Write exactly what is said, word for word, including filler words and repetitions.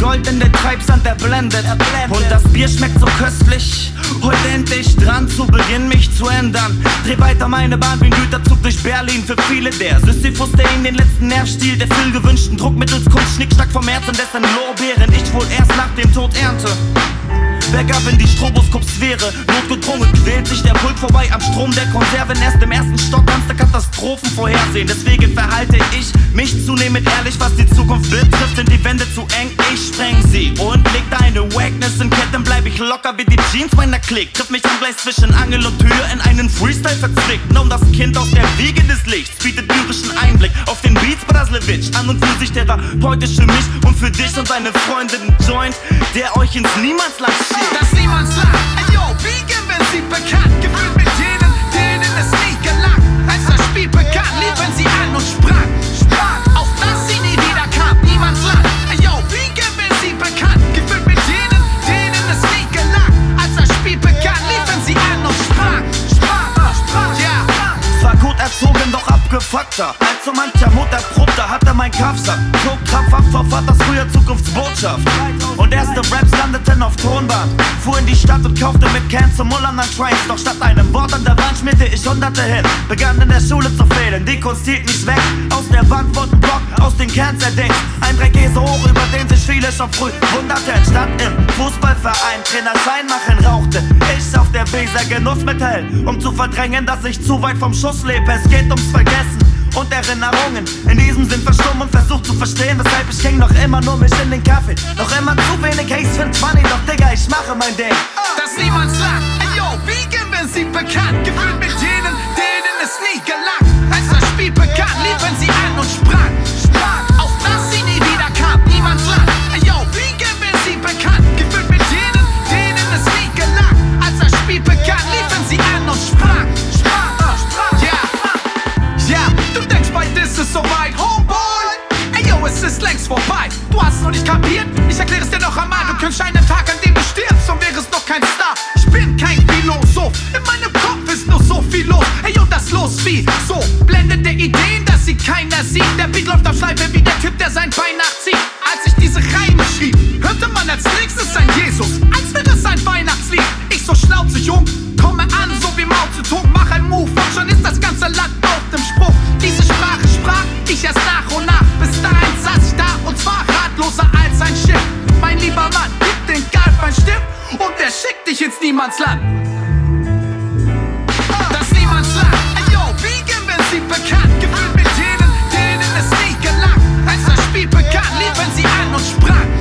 Gold in den Treibsand erblendet. Und das Bier schmeckt so köstlich. Heute endlich dran zu Beginn mich zu ändern. Dreh weiter meine Bahn wie ein Güterzug durch Berlin. Für viele der Sisyphus, der in den letzten Nerv stiehlt. Der viel gewünschten Druck mittels Kunst, Schnickschnack vom Herz und dessen Lorbeeren ich wohl erst nach dem Tod ernte. Bergab in die Stroboskop-Sphäre. Notgedrungen quält sich der Pult vorbei am Strom der Konserven. Erst im ersten Stock kannst du Katastrophen vorhersehen. Deswegen verhalte ich mich zunehmend ehrlich, was die Zukunft betrifft. Sind die Wände zu eng, ich spreng sie und leg deine Wackness in Ketten. Bleib ich locker wie die Jeans meiner Klick. Triff mich am Gleis zwischen Angel und Tür in einen Freestyle verzwickt. Um das Kind aus der Wiege des Lichts bietet lyrischen Einblick auf den Beats Braslewitsch. An und für sich therapeutisch für mich und für dich und deine Freundin ein Joint, der euch ins Niemandsland schiebt. Das Niemandsland, ey yo, Vegan, wenn sie bekannt, gefühlt mit jenen, denen es nie gelang. Als das Spiel begann, liefen sie an und sprang, sprang, auf das sie nie wieder kam. Niemandsland, ey yo, Vegan, wenn sie bekannt, gefühlt mit jenen, denen es nie gelang. Als das Spiel begann, liefen sie an und sprang, sprang, sprang, ja. Zwar gut erzogen, doch abgefuckter. Als so mancher Mutter probter hatte mein Kampfsack. So krampfhaft vor Vaters früher Zukunftsbotschaft. Und erste Raps landeten auf Tonbahn. Fuhr in die Stadt und kaufte mit Cans zum Mullern an Trains. Doch statt einem Wort an der Wand schmierte ich Hunderte hin. Begann in der Schule zu fehlen, die Kunst hielt nicht weg. Aus der Wand wurde ein Block, aus den Cans erdingt. Ein Dreikäse hoch, über den sich viele schon früh wunderten. Statt im Fußballverein Trainerschein machen rauchte ich auf der Weser Genussmittel, um zu verdrängen, dass ich zu weit vom Schuss lebe. Es geht ums Vergessen und Erinnerungen. In diesem Sinn verstummt und versucht zu verstehen, weshalb ich ging noch immer nur mich in den Kaffee. Noch immer zu wenig Haze für Funny, doch Digga, ich mache mein Ding. Das Niemandsland, ey yo, Vegan, wenn sie bekannt, gefühlt mit jenen, denen es nie gelang. Als das Spiel begann, liefen sie an und sprang, sprang, auf das sie nie wieder kam. Niemandsland, ey yo, Vegan, wenn sie bekannt, gefühlt mit jenen, denen es nie gelang. Als das Spiel begann, liefen sie an und sprang, sprang, sprang, ja, ja, du denkst bald ist es soweit, Homeboy. Ey yo, es ist längst vorbei. Du hast es noch nicht kapiert, ich erkläre es dir noch einmal. Du kennst einen Tag, an dem du stirbst und wärst noch kein Star. Ich bin kein Philosoph, in meinem Kopf ist nur so viel los. Ey yo, das los wie so blendende Ideen, dass sie keiner sieht. Der Beat läuft auf Schleife wie der Typ, der sein Bein nachzieht. Als ich diese Reime schrieb, hörte man als nächstes ein Jesus, als wäre es ein Weihnachtslied. Ich so schnauze jung, komme an, so wie Mao Zedong, mach ein Move und schon ist das ganze Land auf dem Sprung. Diese Sprache sprach ich erst nach und nach, bis dahin saß ich da und zwar ratloser als ein Schiff. Mein lieber Mann, gib den Galf ein Stift und er schickt dich ins Niemandsland. Das Niemandsland, ey yo, Vegan, wenn sie bekannt, gefühlt mit jenen, denen es nie gelang. Als das Spiel begann, liefen sie an und sprang.